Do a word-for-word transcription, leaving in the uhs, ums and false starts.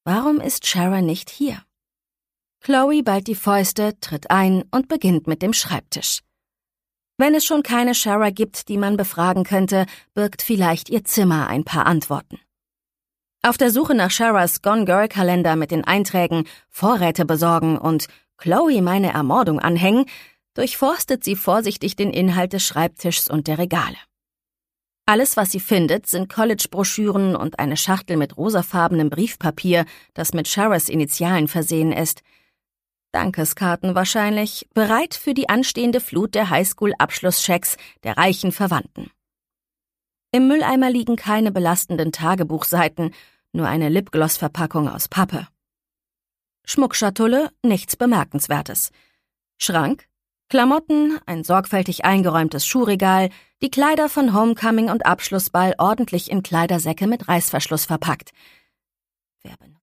Warum ist Shara nicht hier? Chloe ballt die Fäuste, tritt ein und beginnt mit dem Schreibtisch. Wenn es schon keine Shara gibt, die man befragen könnte, birgt vielleicht ihr Zimmer ein paar Antworten. Auf der Suche nach Sharas Gone Girl-Kalender mit den Einträgen Vorräte besorgen und Chloe meine Ermordung anhängen, durchforstet sie vorsichtig den Inhalt des Schreibtischs und der Regale. Alles, was sie findet, sind College-Broschüren und eine Schachtel mit rosafarbenem Briefpapier, das mit Sharas Initialen versehen ist. Dankeskarten wahrscheinlich, bereit für die anstehende Flut der Highschool-Abschlusschecks der reichen Verwandten. Im Mülleimer liegen keine belastenden Tagebuchseiten, nur eine Lipgloss-Verpackung aus Pappe. Schmuckschatulle, nichts Bemerkenswertes. Schrank, Klamotten, ein sorgfältig eingeräumtes Schuhregal, die Kleider von Homecoming und Abschlussball ordentlich in Kleidersäcke mit Reißverschluss verpackt. Wer benutzt